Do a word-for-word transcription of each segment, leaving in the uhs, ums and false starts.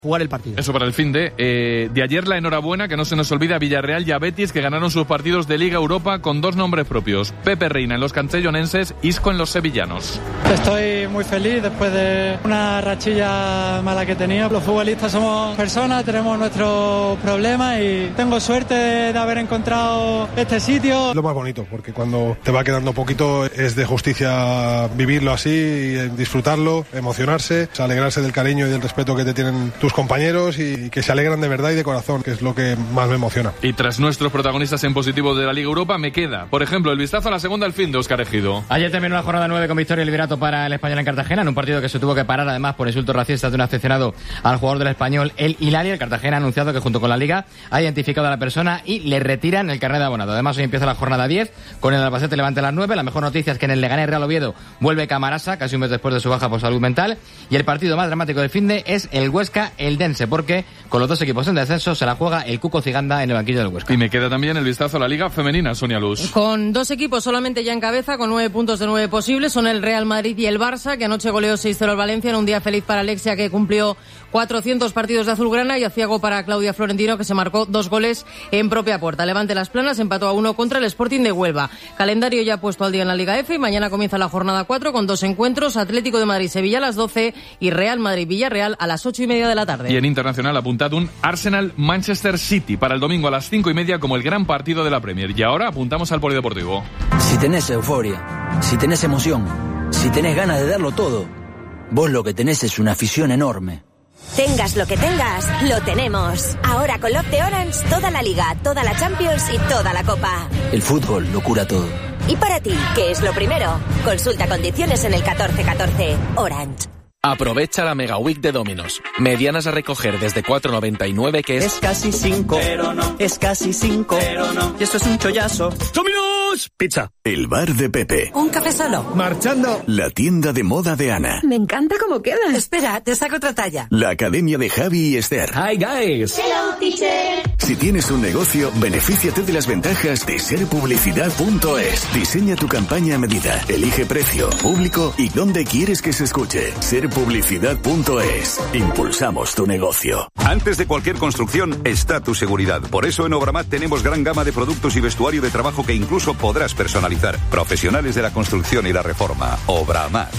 jugar el partido. Eso para el fin de eh, de ayer, la enhorabuena, que no se nos olvida, a Villarreal y a Betis, que ganaron sus partidos de Liga Europa con dos nombres propios: Pepe Reina en los castellonenses, Isco en los sevillanos. Estoy muy feliz después de una rachilla mala que tenía. Los futbolistas somos personas, tenemos nuestros problemas y tengo suerte de haber encontrado este sitio. Lo más bonito, porque cuando te va quedando poquito es de justicia vivirlo así, disfrutarlo, emocionarse, alegrarse del cariño y del respeto que te tienen tus compañeros y que se alegran de verdad y de corazón, que es lo que más me emociona. Y tras nuestros protagonistas en positivo de la Liga Europa, me queda, por ejemplo, el vistazo a la segunda al fin de Óscar Ejido. Ayer terminó la jornada nueve con victoria y liderato para el Español en Cartagena, en un partido que se tuvo que parar además por insultos racistas de un aficionado al jugador del Español, el Hilario. El Cartagena ha anunciado que junto con la Liga ha identificado a la persona y le retiran el carnet de abonado. Además, hoy empieza la jornada diez con el Albacete Levante a las nueve. La mejor noticia es que en el Leganés Real Oviedo vuelve Camarasa, casi un mes después de su baja por salud mental. Y el partido más dramático del finde es el Huesca Eldense, porque con los dos equipos en descenso se la juega el Cuco Ciganda en el banquillo del Huesca. Y me queda también el vistazo a la Liga Femenina, Sonia Luz. Con dos equipos solamente ya en cabeza, con nueve puntos de nueve posibles, son el Real Madrid y el Barça, que anoche goleó seis cero al Valencia en un día feliz para Alexia, que cumplió cuatrocientos partidos de azulgrana, y aciago para Claudia Florentino, que se marcó dos goles en propia puerta. Levante Las Planas empató a uno contra el Sporting de Huelva. Calendario ya puesto al día en la Liga F, y mañana comienza la jornada cuatro con dos encuentros: Atlético de Madrid-Sevilla a las doce y Real Madrid-Villarreal a las ocho y media de la tarde. Y en internacional apuntad un Arsenal-Manchester City para el domingo a las cinco y media como el gran partido de la Premier. Y ahora apuntamos al polideportivo. Si tenés euforia, si tenés emoción, si tenés ganas de darlo todo, vos lo que tenés es una afición enorme. Tengas lo que tengas, lo tenemos. Ahora con Love de Orange, toda la Liga, toda la Champions y toda la Copa. El fútbol lo cura todo. ¿Y para ti, qué es lo primero? Consulta condiciones en el catorce catorce. Orange. Aprovecha la Mega Week de Domino's. Medianas a recoger desde cuatro noventa y nueve, que es... Es casi cinco, pero no. Es casi cinco, pero no. Y esto es un chollazo. ¡Domino's! Pizza. El bar de Pepe. Un café solo. Marchando. La tienda de moda de Ana. Me encanta cómo queda. Espera, te saco otra talla. La academia de Javi y Esther. Hi, guys. Hello, teacher. Si tienes un negocio, benefíciate de las ventajas de ser publicidad punto es. Diseña tu campaña a medida. Elige precio, público y dónde quieres que se escuche. ser publicidad punto es. Impulsamos tu negocio. Antes de cualquier construcción está tu seguridad. Por eso en Obramat tenemos gran gama de productos y vestuario de trabajo que incluso podrás personalizar. Profesionales de la construcción y la reforma. Obramat.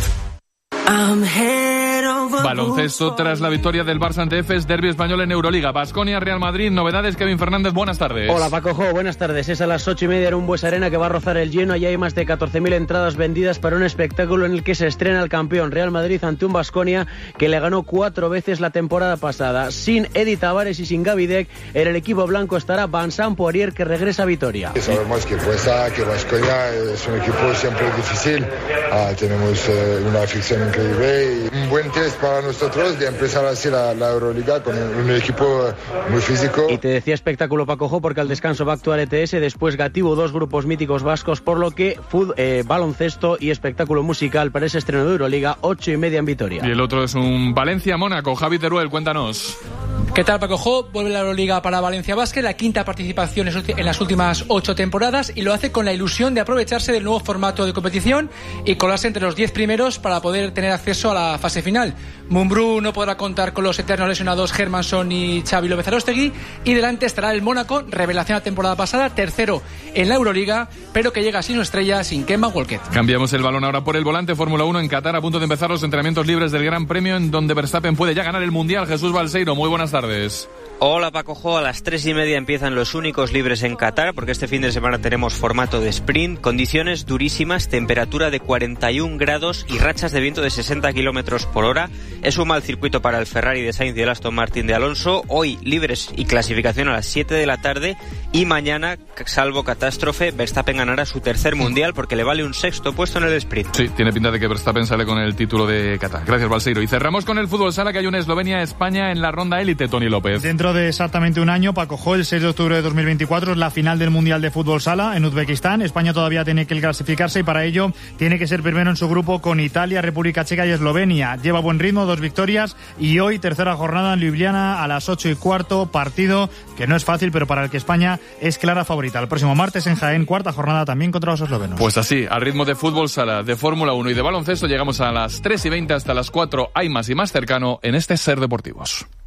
Baloncesto tras la victoria del Barça ante Efes, derbi español en Euroliga. Baskonia, Real Madrid, novedades. Kevin Fernández, buenas tardes. Hola Paco Jo, buenas tardes. Es a las ocho y media en un Buesa Arena que va a rozar el lleno. Allí hay más de catorce mil entradas vendidas para un espectáculo en el que se estrena el campeón Real Madrid ante un Baskonia que le ganó cuatro veces la temporada pasada. Sin Edi Tavares y sin Gavidec, en el equipo blanco estará Vincent Poirier, que regresa a Vitoria. Sabemos que cuesta, que Baskonia es un equipo siempre difícil. Ah, tenemos eh, una afición increíble y un buen test para nosotros de empezar así la, la Euroliga con un, un equipo muy físico. Y te decía espectáculo, Paco Jo, porque al descanso va a actuar E T S, después Gatibu, dos grupos míticos vascos, por lo que fútbol, eh, baloncesto y espectáculo musical para ese estreno de Euroliga, ocho y media en Vitoria. Y el otro es un Valencia-Mónaco. Javi Teruel, cuéntanos. ¿Qué tal, Paco Jo? Vuelve la Euroliga para Valencia Basket, la quinta participación en las últimas ocho temporadas, y lo hace con la ilusión de aprovecharse del nuevo formato de competición y colarse entre los diez primeros para poder tener acceso a la fase final. Mumbrú no podrá contar con los eternos lesionados Hermanson y Xavi López Aróstegui, y delante estará el Mónaco, revelación la temporada pasada, tercero en la Euroliga, pero que llega sin su estrella, sin Kemba Walker. Cambiamos el balón ahora por el volante. Fórmula uno en Qatar, a punto de empezar los entrenamientos libres del Gran Premio, en donde Verstappen puede ya ganar el Mundial. Jesús Balseiro, muy buenas tardes. Hola Paco Jo, a las tres y media empiezan los únicos libres en Qatar, porque este fin de semana tenemos formato de sprint, condiciones durísimas, temperatura de cuarenta y un grados y rachas de viento de sesenta kilómetros por hora. Es un mal circuito para el Ferrari de Sainz y el Aston Martin de Alonso. Hoy libres y clasificación a las siete de la tarde, y mañana, salvo catástrofe, Verstappen ganará su tercer mundial porque le vale un sexto puesto en el sprint. Sí, tiene pinta de que Verstappen sale con el título de Qatar. Gracias, Balseiro. Y cerramos con el fútbol sala, que hay una Eslovenia-España en la ronda élite. Tony López. Dentro de exactamente un año, Paco Jo, el seis de octubre de dos mil veinticuatro es la final del Mundial de Fútbol Sala en Uzbekistán. España todavía tiene que clasificarse y para ello tiene que ser primero en su grupo con Italia, República Checa y Eslovenia. Lleva buen ritmo, dos victorias, y hoy tercera jornada en Ljubljana a las ocho y cuarto, partido que no es fácil, pero para el que España es clara favorita. El próximo martes en Jaén, cuarta jornada también contra los eslovenos. Pues así, al ritmo de Fútbol Sala, de Fórmula uno y de baloncesto, llegamos a las tres y veinte hasta las cuatro. Hay más y más cercano en este Ser Deportivos.